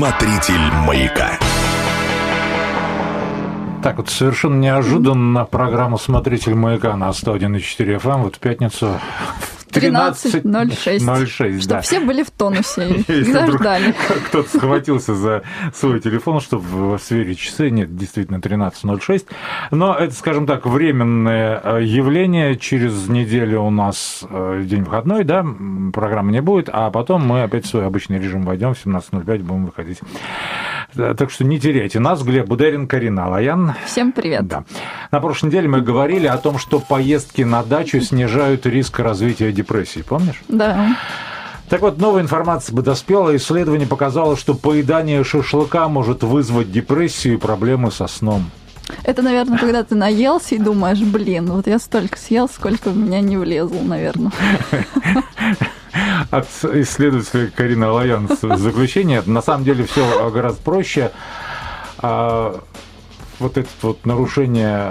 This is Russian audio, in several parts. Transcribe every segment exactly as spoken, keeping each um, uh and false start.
Смотритель маяка. Так вот, совершенно неожиданно программа «Смотритель маяка» на сто один и четыре эф эм вот в пятницу тринадцать ноль шесть. Чтобы да. Все были в тонусе и Если заждали. Кто-то схватился за свой телефон, чтобы сверить часы. Нет, действительно, тринадцать ноль шесть. Но это, скажем так, временное явление. Через неделю у нас день выходной, да, программы не будет, а потом мы опять в свой обычный режим войдем, в семнадцать ноль пять будем выходить. Так что не теряйте нас. Глеб Бударин, Карина Алаян. Всем привет. Да. На прошлой неделе мы говорили о том, что поездки на дачу снижают риск развития депрессии. Помнишь? Да. Так вот, новая информация подоспела. Исследование показало, что поедание шашлыка может вызвать депрессию и проблемы со сном. Это, наверное, когда ты наелся и думаешь, блин, вот я столько съел, сколько в меня не влезло, наверное. От исследователя Карины Алаян заключение. На самом деле все гораздо проще. Вот это вот нарушение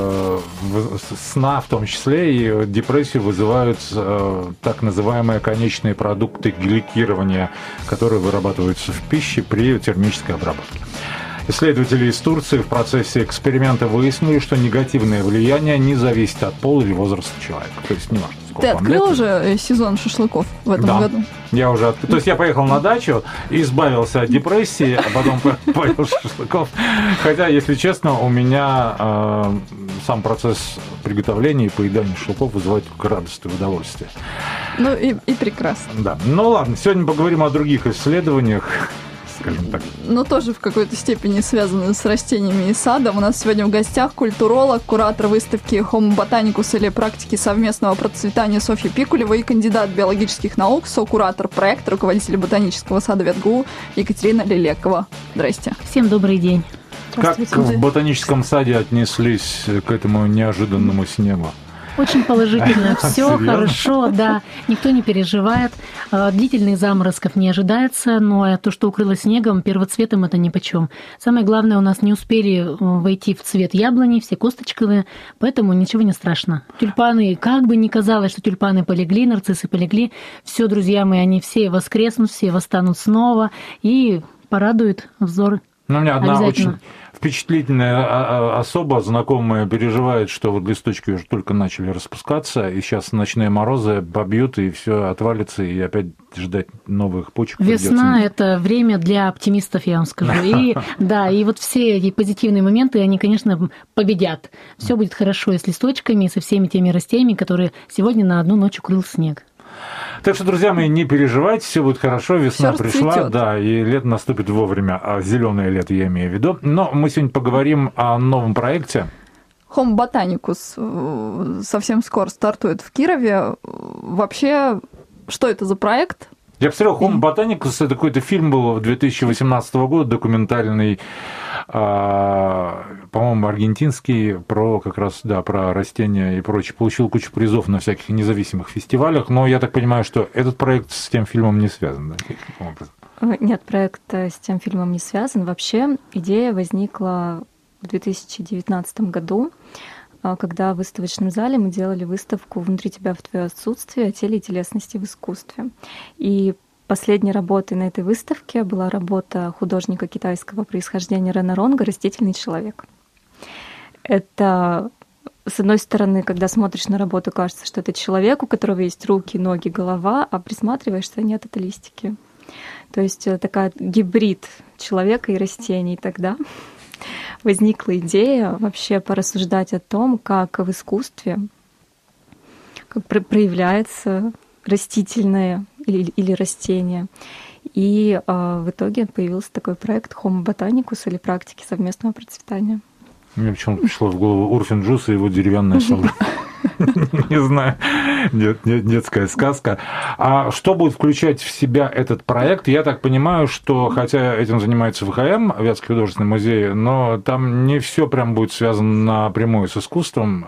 сна, в том числе, и депрессию вызывают так называемые конечные продукты гликирования, которые вырабатываются в пище при термической обработке. Исследователи из Турции в процессе эксперимента выяснили, что негативное влияние не зависит от пола или возраста человека. То есть не важно, сколько Ты вам открыл лет. уже сезон шашлыков в этом да. году? Я уже открыл. То есть я поехал на дачу, избавился от депрессии, а потом поел шашлыков. Хотя, если честно, у меня э, сам процесс приготовления и поедания шашлыков вызывает только радость и удовольствие. Ну и, и прекрасно. Да. Ну ладно, сегодня поговорим о других исследованиях. Скажем так. Но тоже в какой-то степени связаны с растениями и садом. У нас сегодня в гостях культуролог, куратор выставки Homo botanicus или практики совместного процветания Софья Пикулева и кандидат биологических наук, сокуратор проекта, руководитель ботанического сада ВетГУ Екатерина Лелекова. Здрасте. Всем добрый день. Как в ботаническом саде отнеслись к этому неожиданному снегу? Очень положительно, все хорошо, да, никто не переживает, длительных заморозков не ожидается, но то, что укрыло снегом, первоцветом это нипочем. Самое главное, у нас не успели войти в цвет яблони, все косточковые, поэтому ничего не страшно. Тюльпаны, как бы ни казалось, что тюльпаны полегли, нарциссы полегли, все, друзья мои, они все воскреснут, все восстанут снова и порадуют взоры. Ну, у меня одна очень впечатлительная особа знакомая переживает, что вот листочки уже только начали распускаться, и сейчас ночные морозы побьют, и все отвалится, и опять ждать новых почек. Весна – это время для оптимистов, я вам скажу. И, да, и вот все эти позитивные моменты, они, конечно, победят. Все будет хорошо и с листочками, и со всеми теми растениями, которые сегодня на одну ночь укрыл снег. Так что, друзья мои, не переживайте, все будет хорошо, весна всё пришла, расцветёт. Да, и лето наступит вовремя, а зеленое лето я имею в виду. Но мы сегодня поговорим о новом проекте. Homo botanicus совсем скоро стартует в Кирове. Вообще, что это за проект? Я посмотрел, Homo botanicus, это какой-то фильм был две тысячи восемнадцатого года, документальный, по-моему, аргентинский, про как раз, да, про растения и прочее. Получил кучу призов на всяких независимых фестивалях, но я так понимаю, что этот проект с тем фильмом не связан, да, каким образом? Нет, проект с тем фильмом не связан. Вообще идея возникла в две тысячи девятнадцатом году, когда в выставочном зале мы делали выставку «Внутри тебя в твое отсутствие. О теле и телесности в искусстве». И последней работой на этой выставке была работа художника китайского происхождения Рена Ронга «Растительный человек». Это, с одной стороны, когда смотришь на работу, кажется, что это человек, у которого есть руки, ноги, голова, а присматриваешься, нет, это листики. То есть такая гибрид человека и растений. Тогда возникла идея вообще порассуждать о том, как в искусстве как проявляется растительное или, или растение. И э, в итоге появился такой проект Homo botanicus или практики совместного процветания. Мне почему-то пришло в голову Урфин Джюс и его деревянная солдат. Не знаю, детская сказка. А что будет включать в себя этот проект? Я так понимаю, что, хотя этим занимается ВХМ, Вятский художественный музей, но там не все прям будет связано напрямую с искусством,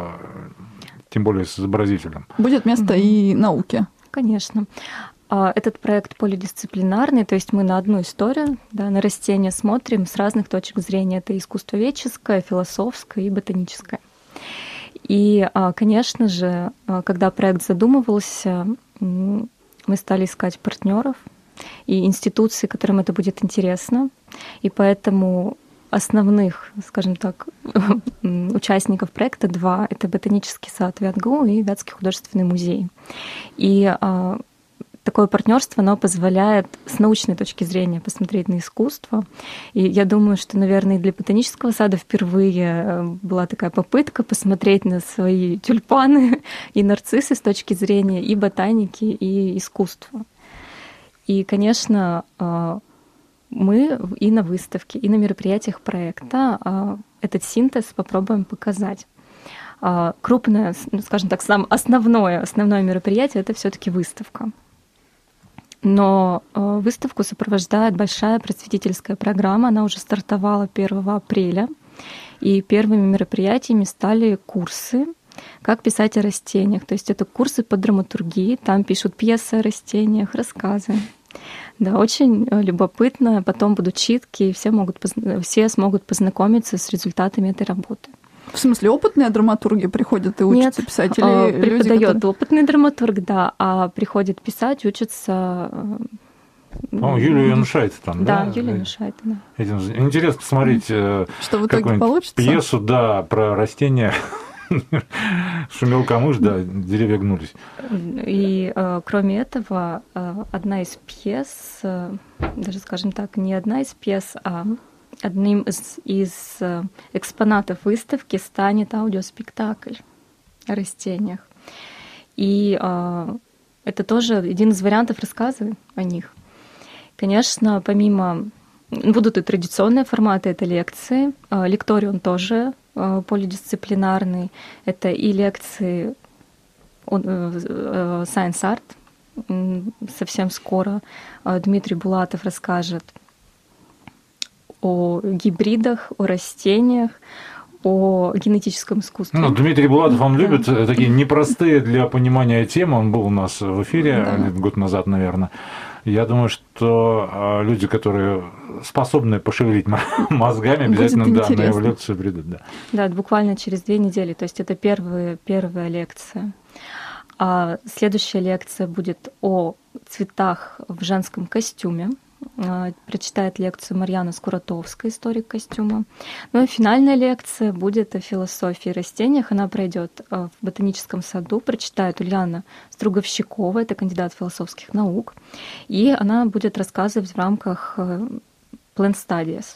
тем более с изобразителем. Будет место и науке. Конечно. Этот проект полидисциплинарный, то есть мы на одну историю, да, на растения смотрим с разных точек зрения. Это искусствоведческое, философское и ботаническое. И, конечно же, когда проект задумывался, мы стали искать партнеров, и институции, которым это будет интересно. И поэтому основных, скажем так, участников проекта два — это Ботанический сад ВятГУ и Вятский художественный музей. И такое партнерство, оно позволяет с научной точки зрения посмотреть на искусство. И я думаю, что, наверное, и для Ботанического сада впервые была такая попытка посмотреть на свои тюльпаны и нарциссы с точки зрения и ботаники, и искусства. И, конечно, мы и на выставке, и на мероприятиях проекта этот синтез попробуем показать. Крупное, скажем так, самое основное, основное мероприятие — это все-таки выставка. Но выставку сопровождает большая просветительская программа. Она уже стартовала первого апреля. И первыми мероприятиями стали курсы «Как писать о растениях». То есть это курсы по драматургии. Там пишут пьесы о растениях, рассказы. Да, очень любопытно. Потом будут читки, и все, могут, все смогут познакомиться с результатами этой работы. В смысле, опытные драматурги приходят и учатся Нет, писать? Или преподает люди, которые... опытный драматург, да, а приходит писать, учатся... Ну, Юлия Янушайте там, да? Да, Юлия Янушайте, да. Интересно посмотреть что в итоге получится? Пьесу, да, про растения. Шумел камыш, да, деревья гнулись. И э, кроме этого, э, одна из пьес, э, даже, скажем так, не одна из пьес, а одним из, из экспонатов выставки станет аудиоспектакль о растениях. И э, это тоже один из вариантов рассказа о них. Конечно, помимо... Будут и традиционные форматы, это лекции. Э, лекторион тоже э, полидисциплинарный. Это и лекции э, э, Science Art. Совсем скоро э, Дмитрий Булатов расскажет о гибридах, о растениях, о генетическом искусстве. Ну, Дмитрий Булатов, он да. любит такие непростые для понимания темы. Он был у нас в эфире да. год назад, наверное. Я думаю, что люди, которые способны пошевелить мозгами, обязательно да, на его лекцию придут. Да. да, буквально через две недели. То есть это первая, первая лекция. А следующая лекция будет о цветах в женском костюме. Прочитает лекцию Марьяна Скуратовская, историк костюма. Ну и финальная лекция будет о философии растениях. Она пройдет в Ботаническом саду. Прочитает Ульяна Струговщикова, это кандидат философских наук. И она будет рассказывать в рамках Plant Studies.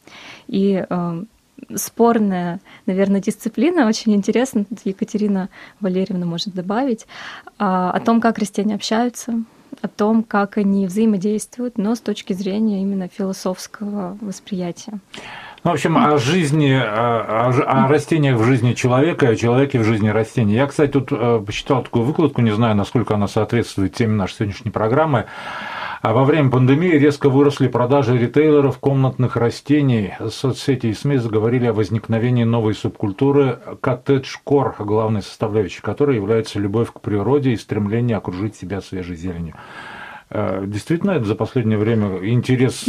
И э, спорная, наверное, дисциплина, очень интересно, Екатерина Валерьевна может добавить, о том, как растения общаются, о том, как они взаимодействуют, но с точки зрения именно философского восприятия. Ну, в общем, о жизни, о, о растениях в жизни человека, о человеке в жизни растений. Я, кстати, тут посчитал такую выкладку, не знаю, насколько она соответствует теме нашей сегодняшней программы. А во время пандемии резко выросли продажи ритейлеров комнатных растений. Соцсети и СМИ заговорили о возникновении новой субкультуры коттедж-кор, главной составляющей которой является любовь к природе и стремление окружить себя свежей зеленью. Действительно, за последнее время интерес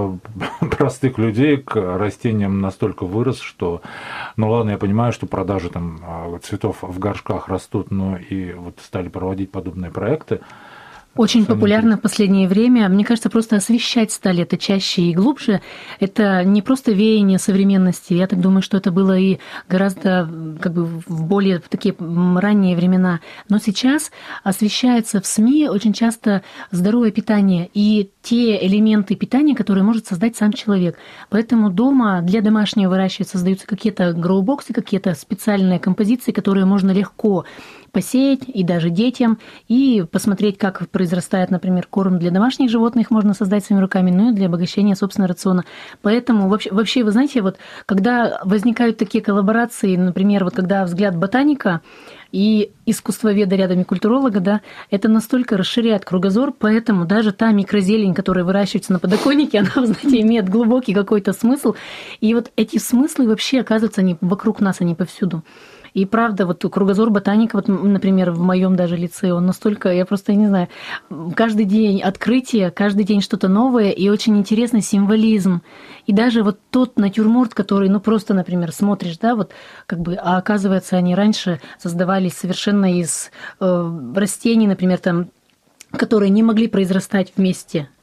простых людей к растениям настолько вырос, что, ну ладно, я понимаю, что продажи там цветов в горшках растут, но и вот стали проводить подобные проекты. Очень популярно в последнее время. Мне кажется, просто освещать стали это чаще и глубже. Это не просто веяние современности. Я так думаю, что это было и гораздо как бы в более такие ранние времена. Но сейчас освещается в СМИ очень часто здоровое питание и те элементы питания, которые может создать сам человек. Поэтому дома для домашнего выращивания создаются какие-то гроубоксы, какие-то специальные композиции, которые можно легко посеять и даже детям, и посмотреть, как произрастает, например, корм для домашних животных, можно создать своими руками, ну и для обогащения собственного рациона. Поэтому вообще, вообще, вы знаете, вот когда возникают такие коллаборации, например, вот когда взгляд ботаника и искусствоведа рядом и культуролога, да, это настолько расширяет кругозор, поэтому даже та микрозелень, которая выращивается на подоконнике, она, вы знаете, имеет глубокий какой-то смысл. И вот эти смыслы вообще, оказываются, они вокруг нас, они повсюду. И правда, вот кругозор ботаника, вот, например, в моем даже лице, он настолько, я просто не знаю, каждый день открытие, каждый день что-то новое, и очень интересный символизм. И даже вот тот натюрморт, который, ну просто, например, смотришь, да, вот как бы, а оказывается, они раньше создавались совершенно из э, растений, например, там, которые не могли произрастать вместе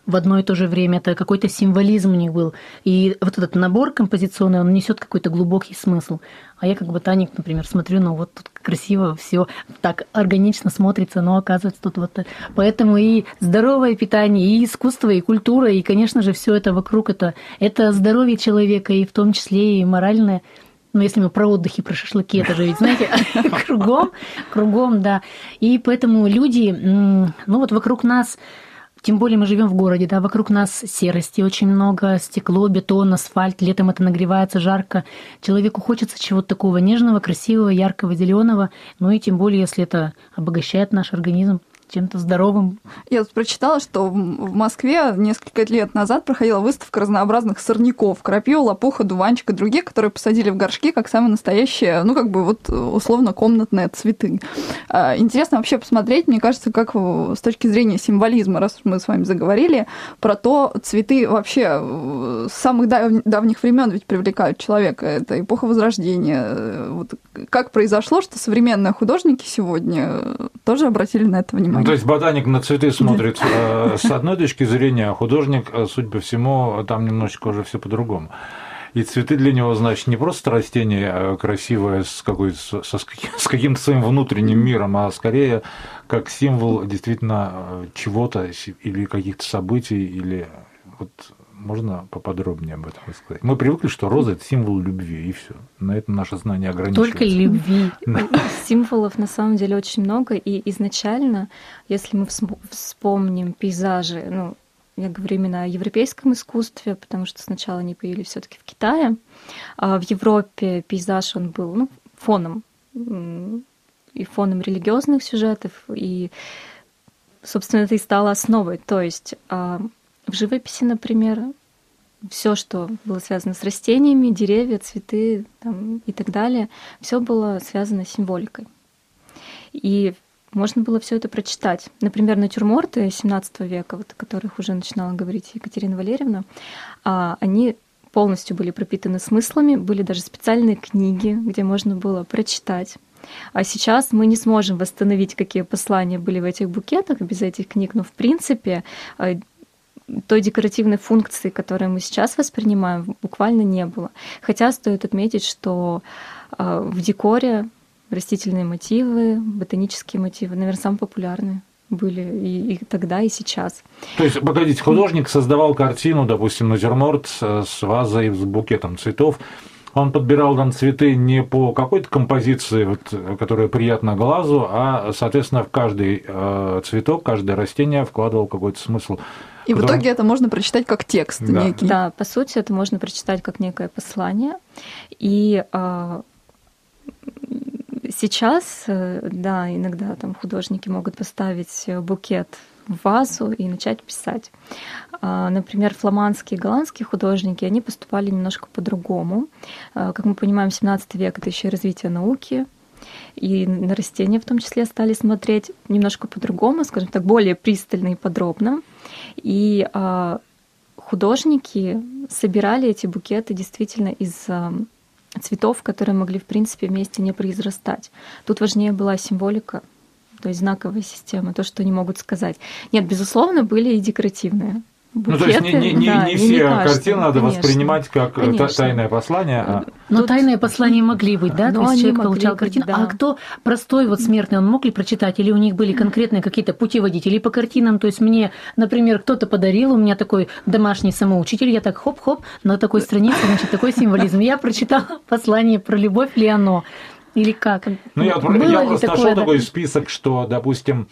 в одно и то же время. Это какой-то символизм у них был. И вот этот набор композиционный, он несет какой-то глубокий смысл. А я как ботаник, например, смотрю, ну вот тут красиво все так органично смотрится, но оказывается тут вот так. Поэтому и здоровое питание, и искусство, и культура, и, конечно же, все это вокруг, это, это здоровье человека, и в том числе и моральное. Ну, если мы про отдых и про шашлыки, это же ведь, знаете, кругом, кругом, да. И поэтому люди, ну вот вокруг нас, тем более мы живем в городе, да, вокруг нас серости очень много, стекло, бетон, асфальт, летом это нагревается, жарко. Человеку хочется чего-то такого нежного, красивого, яркого, зеленого, ну и тем более, если это обогащает наш организм чем-то здоровым. Я тут прочитала, что в Москве несколько лет назад проходила выставка разнообразных сорняков. Крапива, лопуха, дуванчик и другие, которые посадили в горшки как самые настоящие, ну, как бы вот условно комнатные цветы. Интересно вообще посмотреть, мне кажется, как с точки зрения символизма, раз мы с вами заговорили, про то, цветы вообще с самых давних времен ведь привлекают человека. Это эпоха Возрождения. Вот как произошло, что современные художники сегодня тоже обратили на это внимание? Ну, то есть ботаник на цветы смотрит э, с одной точки зрения, а художник, судя по всему, там немножечко уже все по-другому. И цветы для него, значит, не просто растение красивое с, какой со, с каким-то своим внутренним миром, а скорее как символ действительно чего-то или каких-то событий, или вот можно поподробнее об этом сказать? Мы привыкли, что роза – это символ любви, и все. На этом наше знание ограничивается. Только любви. Символов на самом деле очень много, и изначально, если мы вспомним пейзажи, ну, я говорю именно о европейском искусстве, потому что сначала они появились все-таки в Китае, а в Европе пейзаж он был, ну, фоном, и фоном религиозных сюжетов, и, собственно, это и стало основой. То есть в живописи, например, все, что было связано с растениями, деревья, цветы там, и так далее, все было связано с символикой. И можно было все это прочитать. Например, натюрморты семнадцатого века, вот, о которых уже начинала говорить Екатерина Валерьевна, они полностью были пропитаны смыслами, были даже специальные книги, где можно было прочитать. А сейчас мы не сможем восстановить, какие послания были в этих букетах без этих книг, но в принципе той декоративной функции, которую мы сейчас воспринимаем, буквально не было. Хотя стоит отметить, что в декоре растительные мотивы, ботанические мотивы, наверное, самые популярные были и, и тогда, и сейчас. То есть, погодите, художник создавал картину, допустим, натюрморт с вазой, с букетом цветов. Он подбирал там цветы не по какой-то композиции, вот, которая приятна глазу, а, соответственно, в каждый э, цветок, каждое растение вкладывал какой-то смысл. И который... в итоге это можно прочитать как текст да. некий. Да, по сути, это можно прочитать как некое послание. И э, сейчас, да, иногда там художники могут поставить букет в вазу и начать писать. Например, фламандские и голландские художники, они поступали немножко по-другому. Как мы понимаем, семнадцатый век — это еще и развитие науки, и на растения в том числе стали смотреть немножко по-другому, скажем так, более пристально и подробно. И художники собирали эти букеты действительно из цветов, которые могли, в принципе, вместе не произрастать. Тут важнее была символика, то есть знаковая система, то, что они могут сказать. Нет, безусловно, были и декоративные букеты. Ну, то есть не, не, не, да, не не все не каждый, картины надо конечно, воспринимать как конечно. тайное послание. А... Но Тут... тайные послания могли быть, да? Но То есть человек получал быть, картину. да. А кто простой вот смертный, он мог ли прочитать? Или у них были конкретные какие-то путеводители по картинам? То есть мне, например, кто-то подарил, у меня такой домашний самоучитель, я так хоп-хоп, на такой странице, значит, такой символизм. Я прочитала послание про любовь ли оно? Или как? Ну, я, Было я ли просто такое, нашел да? такой список, что, допустим,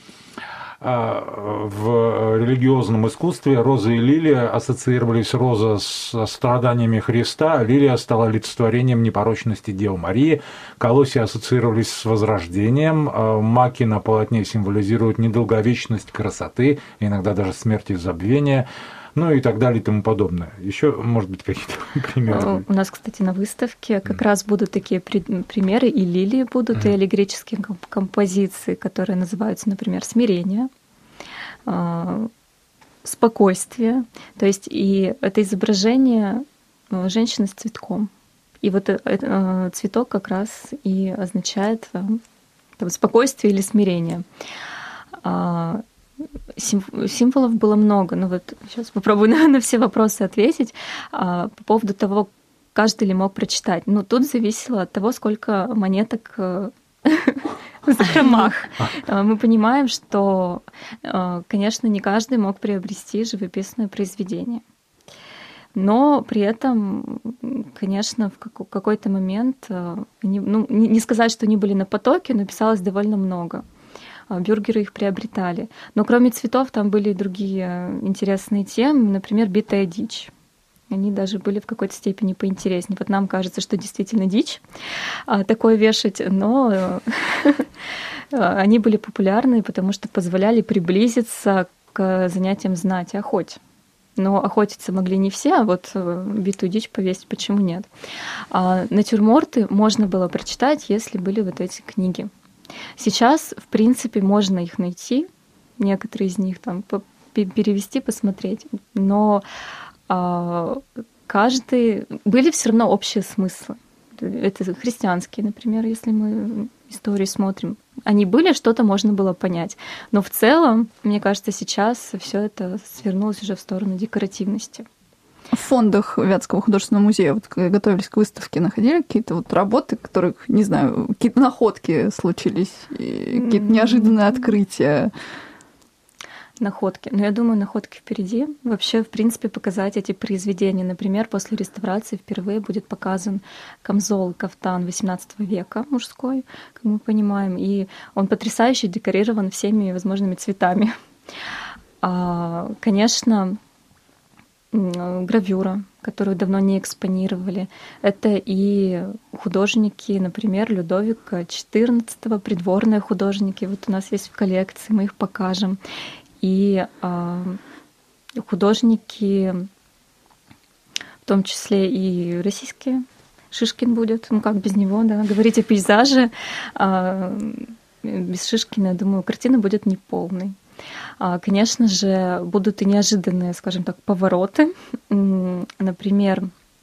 в религиозном искусстве роза и лилия ассоциировались. Роза с страданиями Христа, лилия стала олицетворением непорочности Девы Марии, колосья ассоциировались с возрождением, маки на полотне символизируют недолговечность красоты, иногда даже смерть и забвение, ну и так далее и тому подобное. Еще, может быть, какие-то примеры? У нас, кстати, на выставке как раз будут такие примеры, и лилии будут, mm-hmm. и аллегорические композиции, которые называются, например, смирение, спокойствие. То есть и это изображение женщины с цветком. И вот этот цветок как раз и означает там, спокойствие или смирение. Символов было много. Ну вот сейчас попробую на, на все вопросы ответить. А, по поводу того, каждый ли мог прочитать. Ну, тут зависело от того, сколько монеток в закромах. Мы понимаем, что, конечно, не каждый мог приобрести живописное произведение. Но при этом, конечно, в какой-то момент, ну, не сказать, что они были на потоке, но писалось довольно много. Бюргеры их приобретали. Но кроме цветов там были и другие интересные темы, например, битая дичь. Они даже были в какой-то степени поинтереснее. Вот нам кажется, что действительно дичь такое вешать, но они были популярны, потому что позволяли приблизиться к занятиям знати, охоте. Но охотиться могли не все, а вот битую дичь повесить почему нет. А натюрморты можно было прочитать, если были вот эти книги. Сейчас, в принципе, можно их найти, некоторые из них там перевести, посмотреть, но а, каждый... Были все равно общие смыслы. Это христианские, например, если мы истории смотрим. Они были, что-то можно было понять. Но в целом, мне кажется, сейчас все это свернулось уже в сторону декоративности. В фондах Вятского художественного музея, вот когда готовились к выставке, находили какие-то вот работы, которых, не знаю, какие-то находки случились, какие-то неожиданные открытия? Находки. Но я думаю, находки впереди. Вообще, в принципе, показать эти произведения. Например, после реставрации впервые будет показан камзол, кафтан восемнадцатого века мужской, как мы понимаем, и он потрясающе декорирован всеми возможными цветами. Конечно, гравюра, которую давно не экспонировали. Это и художники, например, Людовика четырнадцатого, придворные художники. Вот у нас есть в коллекции, мы их покажем. И а, художники, в том числе и российские, Шишкин будет, ну как без него, да, говорить о пейзаже. А, без Шишкина, я думаю, картина будет неполной. Конечно же, будут и неожиданные, скажем так, повороты. Например,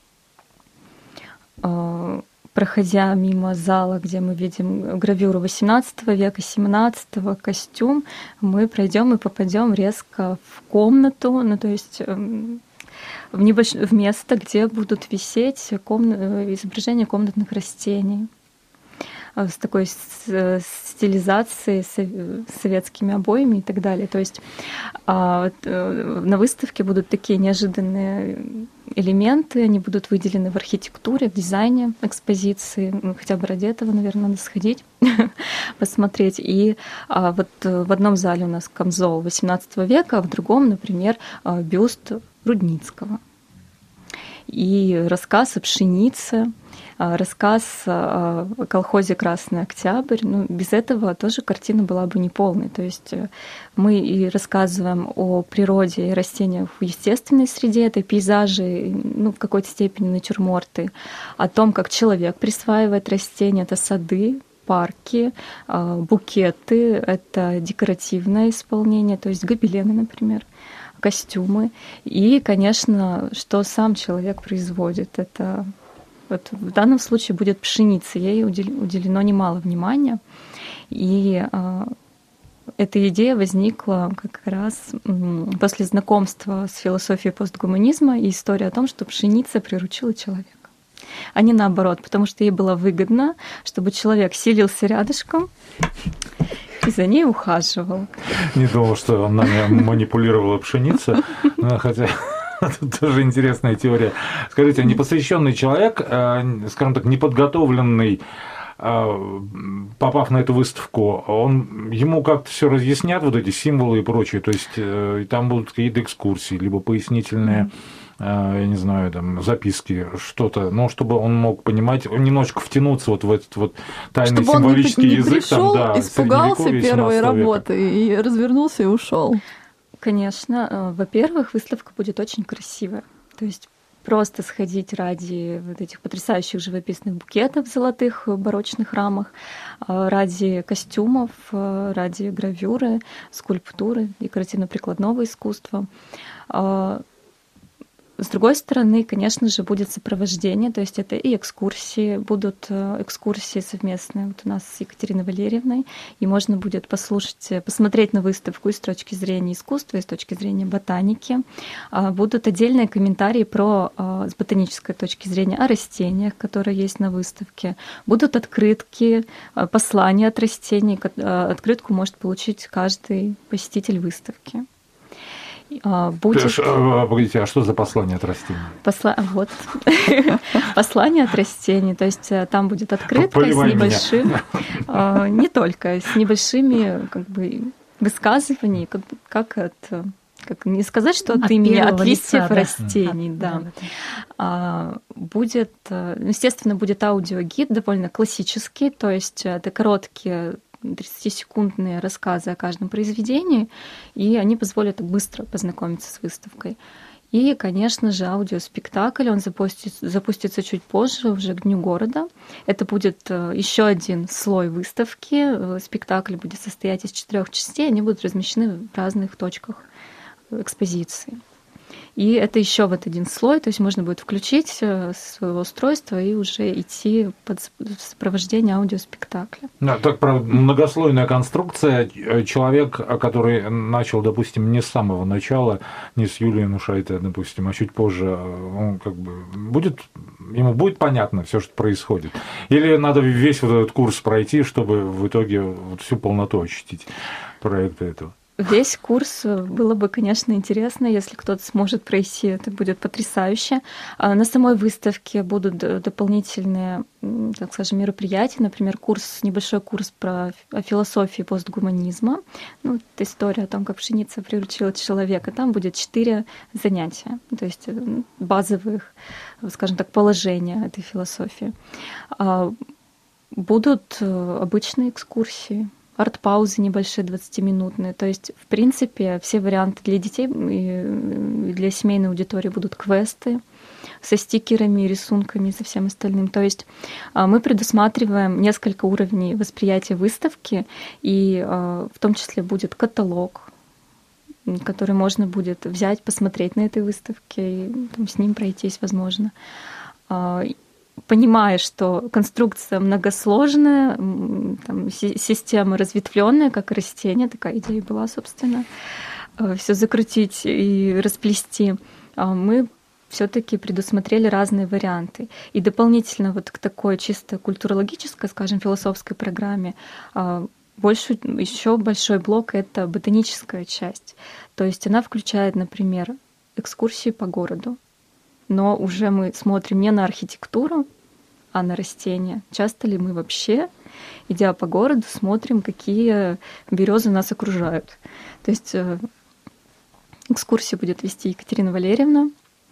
проходя мимо зала, где мы видим гравюру восемнадцатого века, семнадцатого, костюм, мы пройдем и попадем резко в комнату, ну то есть в, небольш... в место, где будут висеть ком... изображения комнатных растений с такой стилизацией, с советскими обоями и так далее. То есть на выставке будут такие неожиданные элементы, они будут выделены в архитектуре, в дизайне экспозиции. Ну, хотя бы ради этого, наверное, надо сходить, посмотреть. И вот в одном зале у нас камзол восемнадцатого века, а в другом, например, бюст Рудницкого. И рассказ о пшенице, рассказ о колхозе «Красный Октябрь». Ну, без этого тоже картина была бы неполной. То есть мы и рассказываем о природе и растениях в естественной среде, это пейзажи, ну, в какой-то степени натюрморты, о том, как человек присваивает растения, это сады, парки, букеты, это декоративное исполнение, то есть гобелены, например, костюмы. И, конечно, что сам человек производит. Это вот в данном случае будет пшеница. Ей уделено немало внимания. И а, эта идея возникла как раз после знакомства с философией постгуманизма и история о том, что пшеница приручила человека. А не наоборот, потому что ей было выгодно, чтобы человек селился рядышком и за ней ухаживал. Не думал, что она манипулировала пшеницей, хотя тут тоже интересная теория. Скажите, непосвященный человек, скажем так, неподготовленный, попав на эту выставку, он, ему как-то все разъяснят, вот эти символы и прочее, то есть там будут какие-то экскурсии, либо пояснительные, я не знаю, там, записки, что-то, ну, чтобы он мог понимать, немножечко втянуться вот в этот вот тайный чтобы символический он не, не язык. Пришел, там, да, испугался первой работы и развернулся и ушел. Конечно. Во-первых, выставка будет очень красивая. То есть просто сходить ради вот этих потрясающих живописных букетов в золотых барочных рамах, ради костюмов, ради гравюры, скульптуры, декоративно-прикладного искусства. С другой стороны, конечно же, будет сопровождение, то есть это и экскурсии, будут экскурсии совместные вот у нас с Екатериной Валерьевной, и можно будет послушать, посмотреть на выставку и с точки зрения искусства, и с точки зрения ботаники. Будут отдельные комментарии про, с ботанической точки зрения, о растениях, которые есть на выставке. Будут открытки, послания от растений. Открытку может получить каждый посетитель выставки. Будет... Погодите, а что за послание от растений? Посла... Вот. Послание от растений. То есть там будет открытка с небольшим... Не только, с небольшими как бы высказываниями, как, как от... Как не сказать, что от, от имени, от листьев лица, растений, да. да. да. Будет, естественно, будет аудиогид довольно классический, то есть это короткие тридцатисекундные рассказы о каждом произведении, и они позволят быстро познакомиться с выставкой. И, конечно же, аудиоспектакль, он запустится, запустится чуть позже, уже к Дню города. Это будет еще один слой выставки. Спектакль будет состоять из четырех частей, они будут размещены в разных точках экспозиции. И это еще вот один слой, то есть можно будет включить своего устройства и уже идти под сопровождение аудиоспектакля. Да, так, про многослойная конструкция. Человек, который начал, допустим, не с самого начала, не с Юлии Нушайте, допустим, а чуть позже, он как бы будет, ему будет понятно все, что происходит? Или надо весь вот этот курс пройти, чтобы в итоге вот всю полноту ощутить проекта этого? Весь курс было бы, конечно, интересно, если кто-то сможет пройти, это будет потрясающе. На самой выставке будут дополнительные, так скажем, мероприятия, например, курс, небольшой курс про философию постгуманизма. Ну, это история о том, как пшеница приручила человека. Там будет четыре занятия, то есть базовых, скажем так, положения этой философии. Будут обычные экскурсии, арт-паузы небольшие, двадцатиминутные. То есть, в принципе, все варианты для детей и для семейной аудитории будут квесты со стикерами, рисунками и со всем остальным. То есть мы предусматриваем несколько уровней восприятия выставки, и в том числе будет каталог, который можно будет взять, посмотреть на этой выставке, и там, с ним пройтись, возможно. Понимая, что конструкция многосложная, там, система разветвленная, как растение, такая идея была, собственно, все закрутить и расплести, мы все-таки предусмотрели разные варианты. И дополнительно вот к такой чисто культурологической, скажем, философской программе больше, еще большой блок — это ботаническая часть. То есть она включает, например, экскурсии по городу. Но уже мы смотрим не на архитектуру, а на растения. Часто ли мы вообще, идя по городу, смотрим, какие березы нас окружают. То есть экскурсию будет вести Екатерина Валерьевна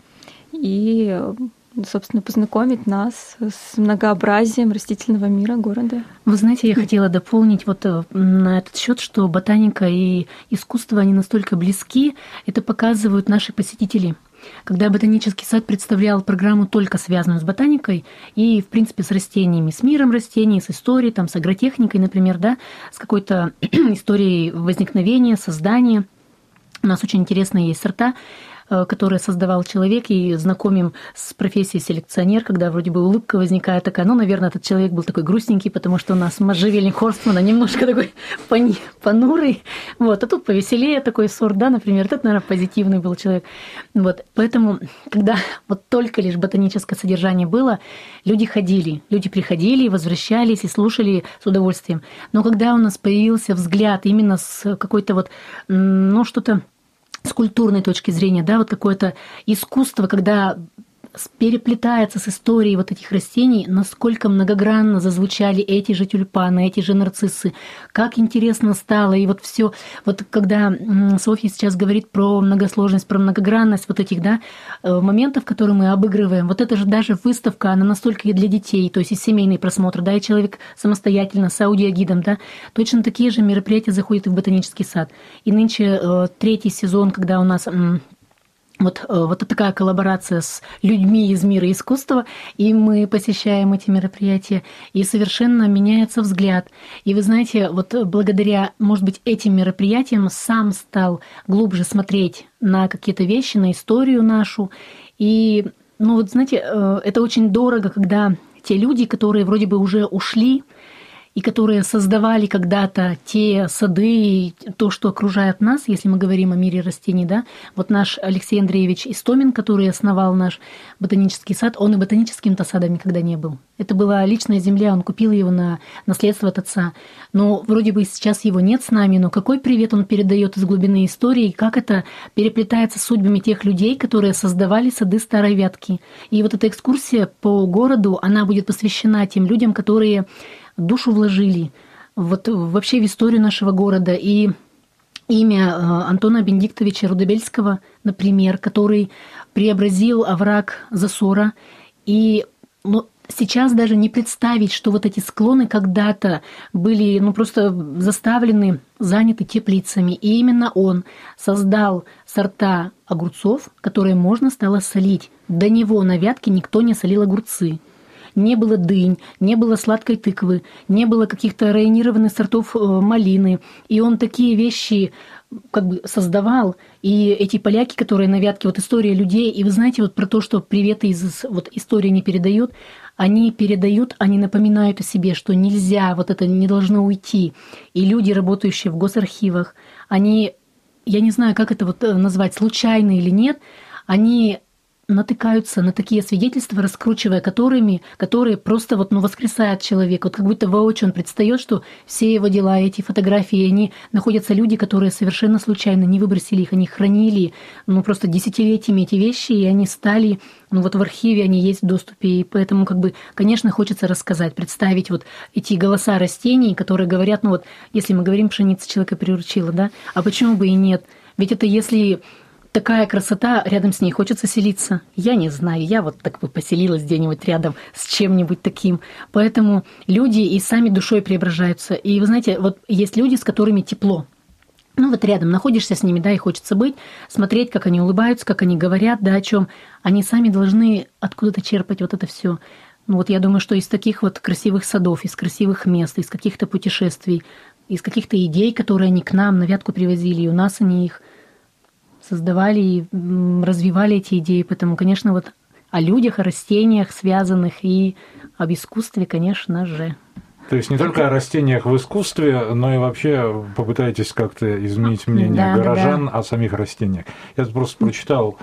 и, собственно, познакомить нас с многообразием растительного мира города. Вы знаете, я хотела дополнить вот на этот счет, что ботаника и искусство, они настолько близки, это показывают наши посетители. Когда ботанический сад представлял программу, только связанную с ботаникой и, в принципе, с растениями, с миром растений, с историей, там, с агротехникой, например, да, с какой-то историей возникновения, создания. У нас очень интересные есть сорта, которые создавал человек, и знакомим с профессией селекционер, когда вроде бы улыбка возникает такая, ну, наверное, этот человек был такой грустненький, потому что у нас можжевельник Хорстмана немножко такой понурый, вот, а тут повеселее такой сорт, да, например, этот, наверное, позитивный был человек, вот, поэтому, когда вот только лишь ботаническое содержание было, люди ходили, люди приходили, возвращались и слушали с удовольствием, но когда у нас появился взгляд именно с какой-то вот, ну, что-то с культурной точки зрения, да, вот какое-то искусство, когда переплетается с историей вот этих растений, насколько многогранно зазвучали эти же тюльпаны, эти же нарциссы, как интересно стало, и вот все, вот когда Софья сейчас говорит про многосложность, про многогранность вот этих, да, моментов, которые мы обыгрываем, вот это же даже выставка, она настолько и для детей, то есть и семейный просмотр, да, и человек самостоятельно с аудиогидом, да, точно такие же мероприятия заходят и в ботанический сад. И нынче э, третий сезон, когда у нас Вот, вот такая коллаборация с людьми из мира искусства, и мы посещаем эти мероприятия, и совершенно меняется взгляд. И вы знаете, вот благодаря, может быть, этим мероприятиям сам стал глубже смотреть на какие-то вещи, на историю нашу, И, ну вот знаете, это очень дорого, когда те люди, которые вроде бы уже ушли, и которые создавали когда-то те сады и то, что окружает нас, если мы говорим о мире растений, да, вот наш Алексей Андреевич Истомин, который основал наш ботанический сад, он и ботаническим-то садом никогда не был. Это была личная земля, он купил его на наследство от отца. Но вроде бы сейчас его нет с нами, но какой привет он передает из глубины истории, как это переплетается с судьбами тех людей, которые создавали сады Старой Вятки. И вот эта экскурсия по городу, она будет посвящена тем людям, которые душу вложили вот вообще в историю нашего города. И имя Антона Бенедиктовича Рудобельского, например, который преобразил овраг Засора. И ну, сейчас даже не представить, что вот эти склоны когда-то были ну, просто заставлены, заняты теплицами. И именно он создал сорта огурцов, которые можно стало солить. До него на Вятке никто не солил огурцы. Не было дынь, не было сладкой тыквы, не было каких-то районированных сортов малины. И он такие вещи как бы создавал. И эти поляки, которые на Вятке, вот история людей, и вы знаете вот про то, что приветы из вот истории не передают, они передают, они напоминают о себе, что нельзя, вот это не должно уйти. И люди, работающие в госархивах, они, я не знаю, как это вот назвать, случайно или нет, они натыкаются на такие свидетельства, раскручивая которыми, которые просто вот, ну, воскресает человек. Вот как будто воочию он предстает, что все его дела, эти фотографии, они находятся люди, которые совершенно случайно не выбросили их, они хранили, ну, просто десятилетиями эти вещи, и они стали, ну, вот в архиве они есть в доступе, и поэтому, как бы, конечно, хочется рассказать, представить вот эти голоса растений, которые говорят, ну, вот, если мы говорим, пшеница человека приручила, да, а почему бы и нет? Ведь это если такая красота, рядом с ней хочется селиться. Я не знаю, я вот так бы поселилась где-нибудь рядом с чем-нибудь таким. Поэтому люди и сами душой преображаются. И вы знаете, вот есть люди, с которыми тепло. Ну вот рядом находишься с ними, да, и хочется быть, смотреть, как они улыбаются, как они говорят, да, о чем. Они сами должны откуда-то черпать вот это все. Ну вот я думаю, что из таких вот красивых садов, из красивых мест, из каких-то путешествий, из каких-то идей, которые они к нам на Вятку привозили, и у нас они их создавали и развивали эти идеи. Поэтому, конечно, вот о людях, о растениях связанных и об искусстве, конечно же. То есть не только о растениях в искусстве, но и вообще попытаетесь как-то изменить мнение да, горожан да, да. о самих растениях. Я просто прочитал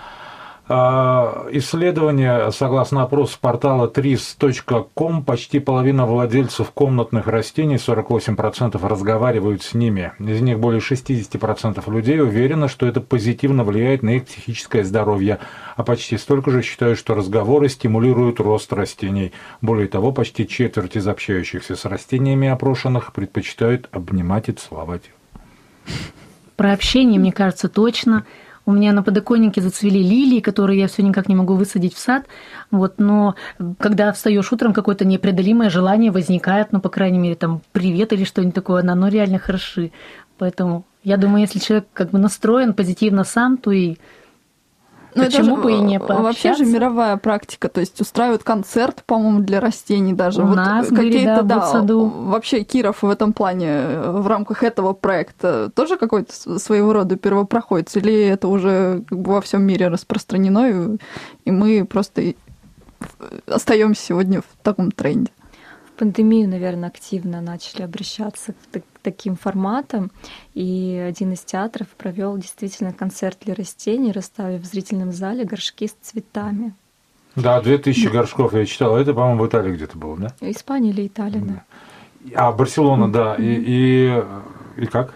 исследование, согласно опросу портала трис точка ком, почти половина владельцев комнатных растений, сорок восемь процентов, разговаривают с ними. Из них более шестьдесят процентов людей уверены, что это позитивно влияет на их психическое здоровье, а почти столько же считают, что разговоры стимулируют рост растений. Более того, почти четверть из общающихся с растениями опрошенных предпочитают обнимать и целовать. Про общение, мне кажется, точно. У меня на подоконнике зацвели лилии, которые я все никак не могу высадить в сад. Вот, но когда встаешь утром, какое-то непреодолимое желание возникает, ну, по крайней мере, там, привет или что-нибудь такое, оно реально хороши. Поэтому я думаю, если человек как бы настроен позитивно сам, то и ну, почему это бы же, и не пообщаться. Вообще же мировая практика, то есть устраивают концерт, по-моему, для растений даже. У вот нас какие-то, да, да, в саду. Вообще Киров в этом плане, в рамках этого проекта, тоже какой-то своего рода первопроходец, или это уже как бы во всем мире распространено, и, и мы просто остаемся сегодня в таком тренде? В пандемию, наверное, активно начали обращаться к таким форматам, и один из театров провел действительно концерт для растений, расставив в зрительном зале горшки с цветами. Да, две тысячи горшков я читал. Это, по-моему, в Италии где-то было, да? Испания или Италия, да. А, Барселона, да. И, и, и как?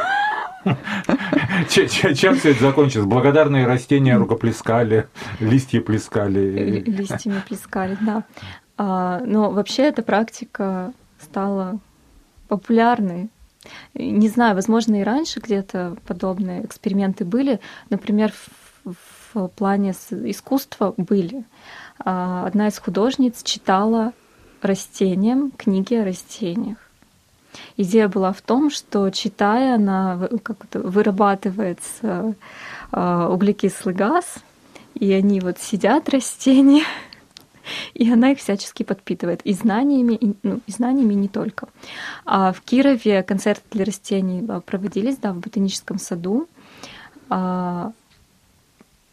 Чем все это закончилось? Благодарные растения рукоплескали, листья плескали. Листьями плескали, да. Но вообще эта практика стала популярной. Не знаю, возможно, и раньше где-то подобные эксперименты были. Например, в, в плане искусства были. Одна из художниц читала растениям книги о растениях. Идея была в том, что, читая, она как-то вырабатывается углекислый газ, и они вот сидят, растения, и она их всячески подпитывает и знаниями, и, ну, и знаниями не только. А в Кирове концерты для растений проводились, да, в ботаническом саду. А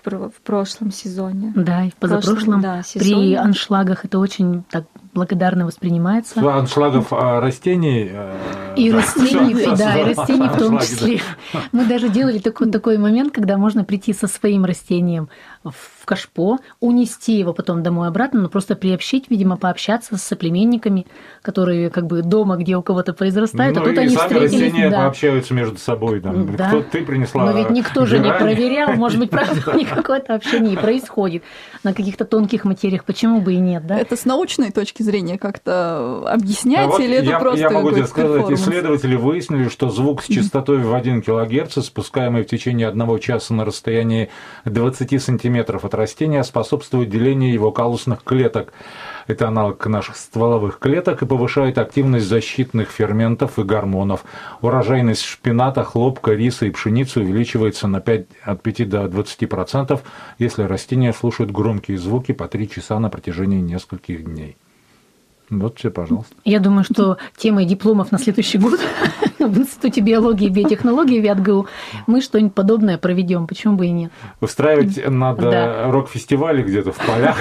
в, в прошлом сезоне. Да, и в позапрошлом. Да, при аншлагах это очень так благодарно воспринимается. Аншлагов растений. И растений, да, и растений в том числе. Мы даже делали такой, такой момент, когда можно прийти со своим растением в кашпо, унести его потом домой обратно, но просто приобщить, видимо, пообщаться с соплеменниками, которые как бы дома, где у кого-то произрастают, ну, а тут и они сами встретились. Растения да. пообщаются между собой. Там, да. Кто ты принесла? Но ведь никто же герань. не проверял, может быть, правда, никакое-то общение происходит на каких-то тонких материях, почему бы и нет, да? Это с научной точки зрения как-то объясняете, а вот или это я, просто я могу тебе сказать, перформанс? исследователи выяснили, что звук с частотой в один килогерц, спускаемый в течение одного часа на расстоянии двадцати сантиметров от растения, способствует делению его калусных клеток. Это аналог наших стволовых клеток и повышает активность защитных ферментов и гормонов. Урожайность шпината, хлопка, риса и пшеницы увеличивается на пять, от пяти до двадцати процентов, если растения слушают громкие звуки по три часа на протяжении нескольких дней. Вот все, пожалуйста. Я думаю, что темой дипломов на следующий год в Институте биологии и биотехнологии ВятГУ мы что-нибудь подобное проведем. Почему бы и нет? Устраивать надо да. рок-фестивали где-то в полях,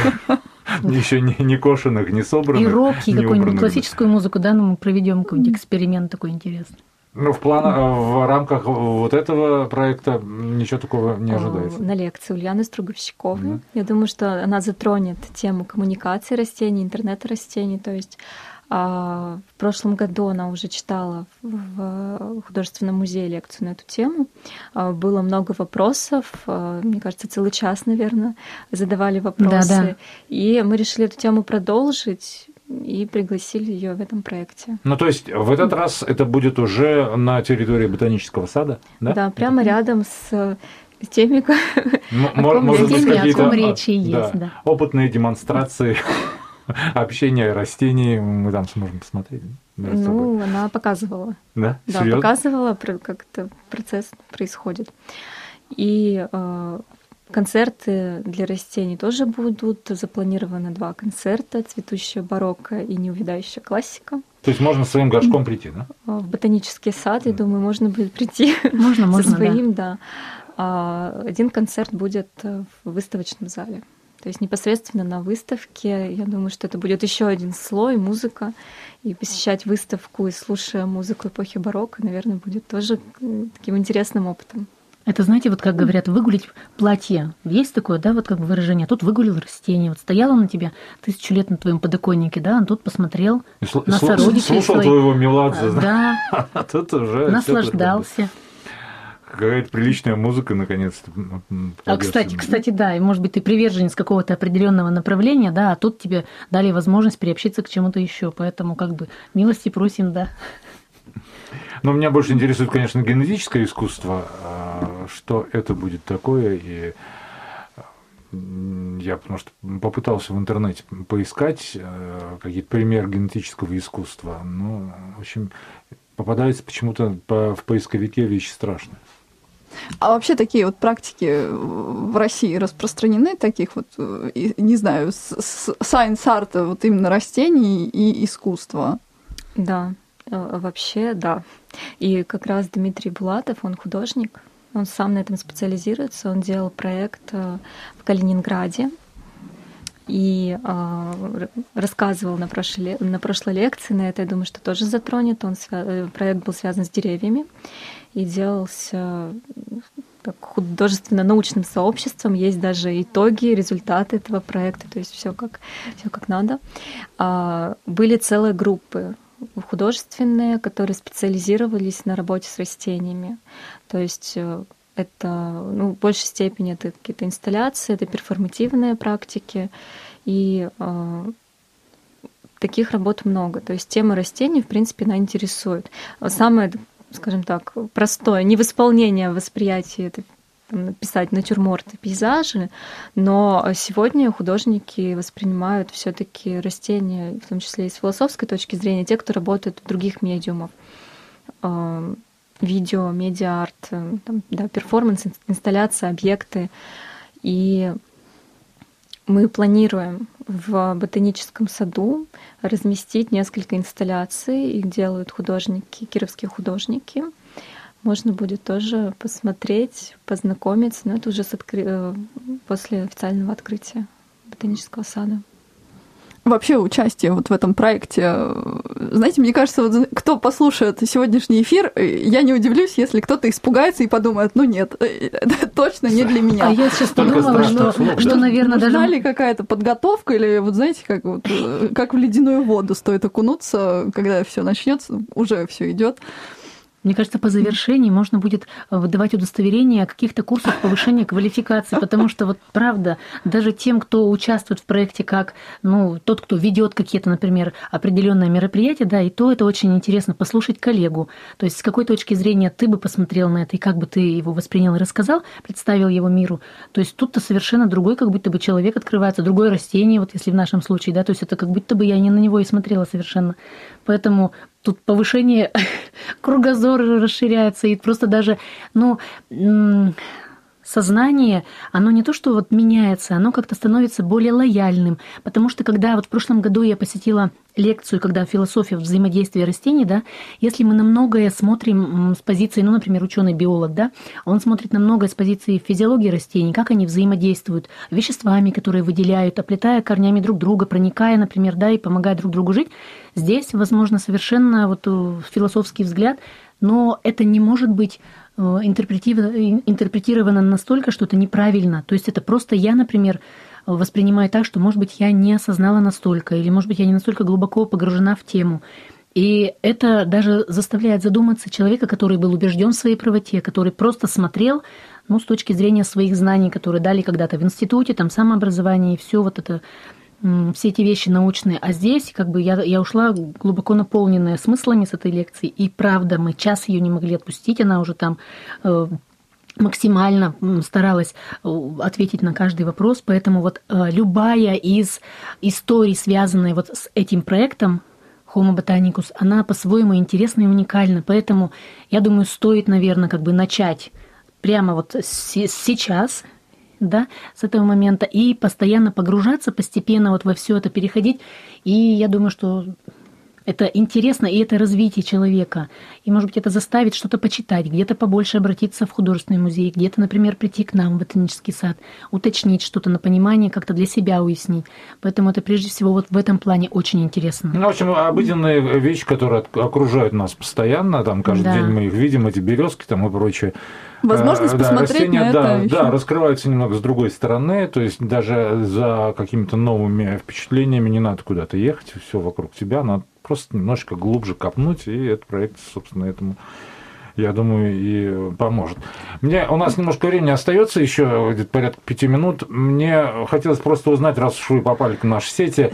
еще не, не кошенных, не собранных. И рок, и какую-нибудь убранных. классическую музыку, да, ну, мы проведем какой-нибудь эксперимент такой интересный. Ну, в, план, в рамках вот этого проекта ничего такого не ожидается. На лекции Ульяны Струговщиковой. Mm-hmm. Я думаю, что она затронет тему коммуникации растений, интернета растений. То есть в прошлом году она уже читала в художественном музее лекцию на эту тему. Было много вопросов. Мне кажется, целый час, наверное, задавали вопросы. Да, да. И мы решили эту тему продолжить и пригласили ее в этом проекте. Ну, то есть в этот раз это будет уже на территории ботанического сада, да? Да, прямо это... рядом с теми, может быть, какие-то речи есть, да. опытные демонстрации общения растений мы там сможем посмотреть. Ну, она показывала. Да? Да, Серьезно? показывала, как это процесс происходит. И концерты для растений тоже будут. Запланированы два концерта: «Цветущая барокко» и «Неувядающая классика». То есть можно своим горшком прийти, да? В ботанический сад, я думаю, можно будет прийти можно, можно, со своим, да. да. Один концерт будет в выставочном зале. То есть непосредственно на выставке. Я думаю, что это будет еще один слой, музыка. И посещать выставку и слушая музыку эпохи барокко, наверное, будет тоже таким интересным опытом. Это, знаете, вот как говорят, выгулить платье. Есть такое, да, вот как бы выражение. Тут выгулил растение. Вот стояло на тебе тысячу лет на твоем подоконнике, да, а тут посмотрел и сл- на сл- сородичей слушал своих. твоего Меладзе, да. А тут уже наслаждался. Какая-то приличная музыка, наконец-то. А, кстати, кстати, да, и, может быть, ты приверженец какого-то определенного направления, да, а тут тебе дали возможность приобщиться к чему-то еще. Поэтому, как бы, милости просим, да. Но меня больше интересует, конечно, генетическое искусство, что это будет такое, и я потому что попытался в интернете поискать какие-то примеры генетического искусства, но, в общем, попадается почему-то в поисковике вещи страшные. А вообще такие вот практики в России распространены, таких вот, не знаю, сайенс-арта, вот именно растений и искусства? Да. Вообще, да. И как раз Дмитрий Булатов, он художник, он сам на этом специализируется, он делал проект в Калининграде и э, рассказывал на прошлой, на прошлой лекции на это, я думаю, что тоже затронет. Он, проект был связан с деревьями и делался художественно-научным сообществом. Есть даже итоги, результаты этого проекта, то есть все как, все как надо. А, были целые группы художественные, которые специализировались на работе с растениями. То есть это, ну, в большей степени это какие-то инсталляции, это перформативные практики, и э, таких работ много. То есть тема растений, в принципе, она интересует. Самое, скажем так, простое, не в исполнении, а в восприятии, это писать натюрморты, пейзажи, но сегодня художники воспринимают все-таки растения, в том числе и с философской точки зрения, те, кто работает в других медиумах. Видео, медиа-арт, там, да, перформанс, инсталляция, объекты. И мы планируем в ботаническом саду разместить несколько инсталляций. Их делают художники, кировские художники. можно будет тоже посмотреть, познакомиться, но это уже с откры... после официального открытия ботанического сада. Вообще участие вот в этом проекте, знаете, мне кажется, вот кто послушает сегодняшний эфир, я не удивлюсь, если кто-то испугается и подумает, ну нет, это точно не для меня. А я сейчас подумала, что, слов, что да? наверное, Нужна даже... ли какая-то подготовка, или вот знаете, как, вот, как в ледяную воду стоит окунуться, когда все начнется, уже все идет. Мне кажется, по завершении можно будет выдавать удостоверение о каких-то курсах повышения квалификации, потому что вот правда, даже тем, кто участвует в проекте, как ну, тот, кто ведет какие-то, например, определенные мероприятия, да, и то это очень интересно послушать коллегу. То есть с какой точки зрения ты бы посмотрел на это, и как бы ты его воспринял и рассказал, представил его миру. То есть тут-то совершенно другой, как будто бы человек открывается, другое растение, вот если в нашем случае, да, то есть это как будто бы я не на него и смотрела совершенно. Поэтому тут повышение кругозора расширяется, и просто даже, ну, сознание, оно не то, что вот меняется, оно как-то становится более лояльным, потому что когда вот в прошлом году я посетила лекцию, когда философия взаимодействия растений, да, если мы на многое смотрим с позиции, ну, например, ученый-биолог, да, он смотрит на многое с позиции физиологии растений, как они взаимодействуют веществами, которые выделяют, оплетая корнями друг друга, проникая, например, да, и помогая друг другу жить. Здесь, возможно, совершенно вот философский взгляд, но это не может быть интерпретировано настолько, что это неправильно. То есть это просто я, например, воспринимаю так, что, может быть, я не осознала настолько, или, может быть, я не настолько глубоко погружена в тему. И это даже заставляет задуматься человека, который был убежден в своей правоте, который просто смотрел, ну, с точки зрения своих знаний, которые дали когда-то в институте, там, самообразование и все вот это, все эти вещи научные. А здесь как бы я, я ушла глубоко наполненная смыслами с этой лекции. И правда, мы час ее не могли отпустить, она уже там э, максимально старалась ответить на каждый вопрос. Поэтому вот э, любая из историй, связанная вот с этим проектом Homo botanicus, она по-своему интересна и уникальна. Поэтому, я думаю, стоит, наверное, как бы начать прямо вот с- сейчас, да, с этого момента, и постоянно погружаться, постепенно вот во все это переходить. И я думаю, что это интересно, и это развитие человека. И, может быть, это заставит что-то почитать, где-то побольше обратиться в художественный музей, где-то, например, прийти к нам в ботанический сад, уточнить что-то на понимание, как-то для себя уяснить. Поэтому это, прежде всего, вот в этом плане очень интересно. Ну, в общем, обыденные вещи, которые окружают нас постоянно, там каждый да. день мы их видим, эти березки там и прочее. Возможность да, посмотреть растения, на это да, ещё. да, раскрываются немного с другой стороны, то есть даже за какими-то новыми впечатлениями не надо куда-то ехать, все вокруг тебя, надо просто немножко глубже копнуть, и этот проект, собственно, этому, я думаю, и поможет. Мне, у нас немножко времени остается, еще где-то порядка пяти минут. Мне хотелось просто узнать, раз уж вы попали к нашей сети,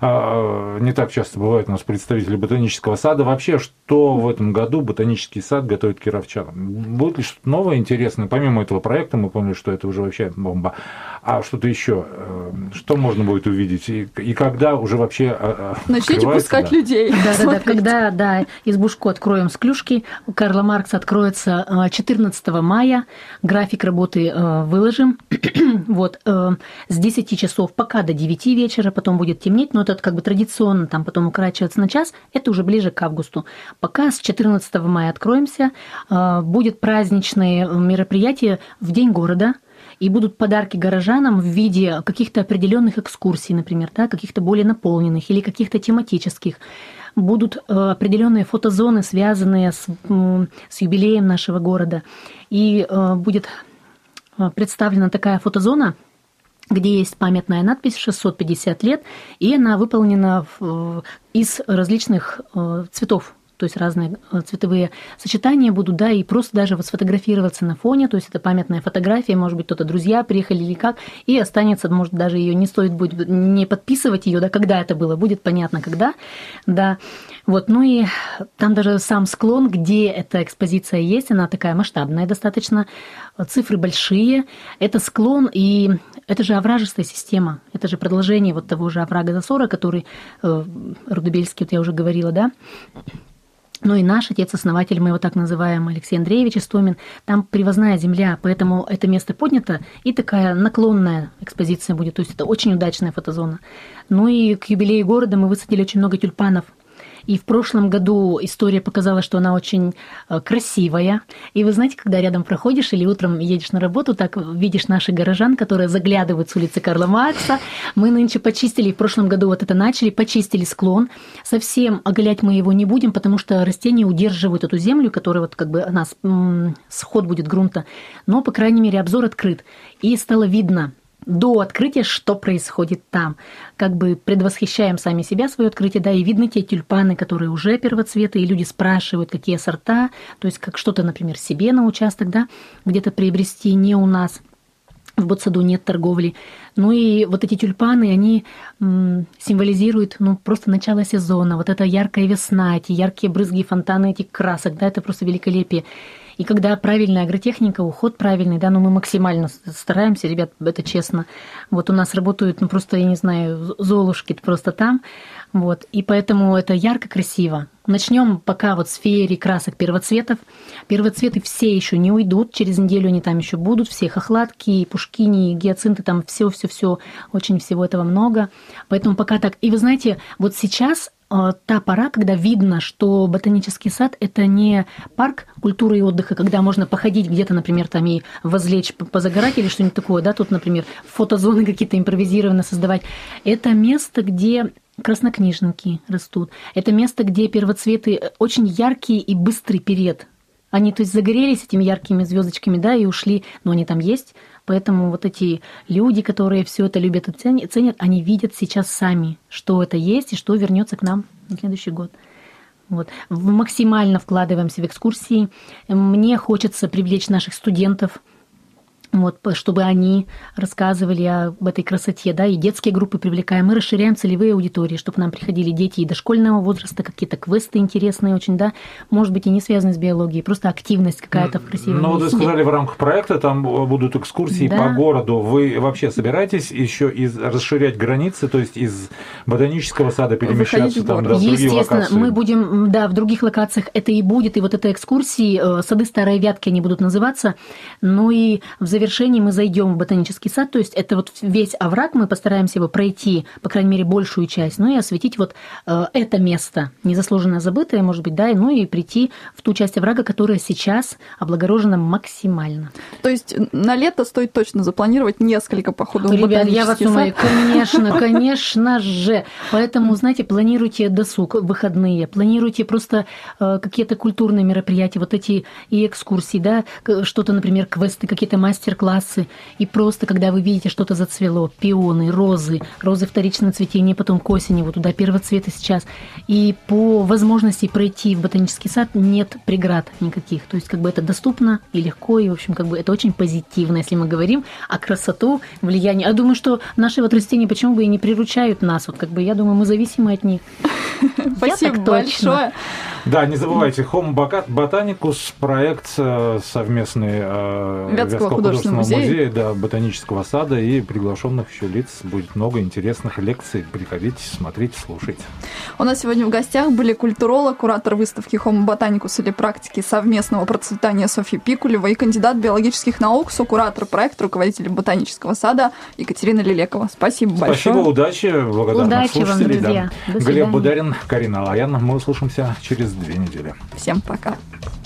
не так часто бывают у нас представители ботанического сада, вообще, что в этом году ботанический сад готовит кировчанам? Будет ли что-то новое, интересное? Помимо этого проекта, мы поняли, что это уже вообще бомба. А что-то еще? Что можно будет увидеть? И, и когда уже вообще начните пускать да? людей. Да-да-да, когда, да, избушку откроем с клюшки, у Карла Маркса откроется четырнадцатого мая, график работы выложим, вот, с десяти часов пока до девяти вечера, потом будет темнеть, но это как бы традиционно, там потом укорачиваться на час, это уже ближе к августу. Пока с четырнадцатого мая откроемся, будет праздничное мероприятие в День города, и будут подарки горожанам в виде каких-то определенных экскурсий, например, да, каких-то более наполненных или каких-то тематических. Будут определенные фотозоны, связанные с, с юбилеем нашего города. И будет представлена такая фотозона, где есть памятная надпись шестьсот пятьдесят лет, и она выполнена в, из различных цветов. То есть разные цветовые сочетания будут, да, и просто даже вот сфотографироваться на фоне, то есть это памятная фотография, может быть, кто-то друзья приехали или как, и останется, может, даже ее не стоит будет не подписывать ее, да, когда это было, будет понятно, когда, да, вот, ну и там даже сам склон, где эта экспозиция есть, она такая масштабная достаточно, цифры большие, это склон, и это же овражистая система, это же продолжение вот того же оврага Засора, который э, Рудобельский, вот я уже говорила, да. Ну и наш отец-основатель, мы его так называем, Алексей Андреевич Истомин, там привозная земля, поэтому это место поднято, и такая наклонная экспозиция будет, то есть это очень удачная фотозона. Ну и к юбилею города мы высадили очень много тюльпанов, И в прошлом году история показала, что она очень красивая. И вы знаете, когда рядом проходишь или утром едешь на работу, так видишь наших горожан, которые заглядывают с улицы Карла Маркса. Мы нынче почистили, в прошлом году вот это начали, почистили склон. Совсем оголять мы его не будем, потому что растения удерживают эту землю, которая вот как бы у нас м- сход будет грунта. Но, по крайней мере, обзор открыт. И стало видно до открытия, что происходит там. Как бы предвосхищаем сами себя, свое открытие, да, и видны те тюльпаны, которые уже первоцветы, и люди спрашивают, какие сорта, то есть как что-то, например, себе на участок, да, где-то приобрести, не у нас. В Ботсаду нет торговли. Ну и вот эти тюльпаны, они м, символизируют ну, просто начало сезона. Вот эта яркая весна, эти яркие брызги, фонтаны этих красок, да, это просто великолепие. И когда правильная агротехника, уход правильный, да, ну мы максимально стараемся, ребят, это честно. Вот у нас работают, ну просто, я не знаю, золушки просто там, вот, и поэтому это ярко, красиво. Начнем пока вот с феерии красок первоцветов. Первоцветы все еще не уйдут, через неделю они там еще будут, все хохлатки, пушкини, гиацинты, там все-все-все, очень всего этого много. Поэтому пока так. И вы знаете, вот сейчас та пора, когда видно, что ботанический сад – это не парк культуры и отдыха, когда можно походить где-то, например, там и возлечь, позагорать или что-нибудь такое, да, тут, например, фотозоны какие-то импровизированно создавать. Это место, где краснокнижники растут. Это место, где первоцветы очень яркий и быстрый период. Они, то есть, загорелись этими яркими звездочками, да, и ушли, но они там есть. Поэтому вот эти люди, которые все это любят и ценят, они видят сейчас сами, что это есть и что вернется к нам на следующий год. Вот. Максимально вкладываемся в экскурсии. Мне хочется привлечь наших студентов, вот, чтобы они рассказывали об этой красоте, да, и детские группы привлекаем, мы расширяем целевые аудитории, чтобы к нам приходили дети и дошкольного возраста, какие-то квесты интересные очень, да, может быть, и не связанные с биологией, просто активность какая-то в красивом Ну, месте. вы сказали, в рамках проекта там будут экскурсии да. по городу. Вы вообще собираетесь еще из, расширять границы, то есть из ботанического сада перемещаться там, да, в другие Естественно, локации? мы будем, да, в других локациях это и будет, и вот это экскурсии, сады Старой Вятки они будут называться, ну и в завершении мы зайдем в ботанический сад, то есть это вот весь овраг, мы постараемся его пройти, по крайней мере, большую часть, ну и осветить вот э, это место, незаслуженно забытое, может быть, да, ну и прийти в ту часть оврага, которая сейчас облагорожена максимально. То есть на лето стоит точно запланировать несколько походов в Ребят, ботанический я вас сад? умоляю, конечно, конечно же. Поэтому, знаете, планируйте досуг, выходные, планируйте просто э, какие-то культурные мероприятия, вот эти и экскурсии, да, что-то, например, квесты, какие-то мастер-классы. И просто, когда вы видите, что-то зацвело, пионы, розы, розы вторичного цветения, потом к осени, вот туда первоцветы сейчас. И по возможности пройти в ботанический сад нет преград никаких. То есть, как бы это доступно и легко, и, в общем, как бы это очень позитивно, если мы говорим о красоту, влиянии. Я думаю, что наши вот растения почему бы и не приручают нас. Вот как бы я думаю, мы зависимы от них. Спасибо большое. Да, не забывайте, Homo Botanicus, проект совместный Вятского художественного музея, да, ботанического сада, и приглашенных еще лиц будет много интересных лекций. Приходите, смотрите, слушайте. У нас сегодня в гостях были культуролог, куратор выставки Homo Botanicus или практики совместного процветания Софья Пикулева и кандидат биологических наук, сокуратор проекта, руководитель ботанического сада Екатерина Лилекова. Спасибо большое. Спасибо, удачи, благодарных удачи слушателей. вам, друзья. Да. Глеб Бударин, Карина Алаян. Мы услышимся через две недели. Всем пока.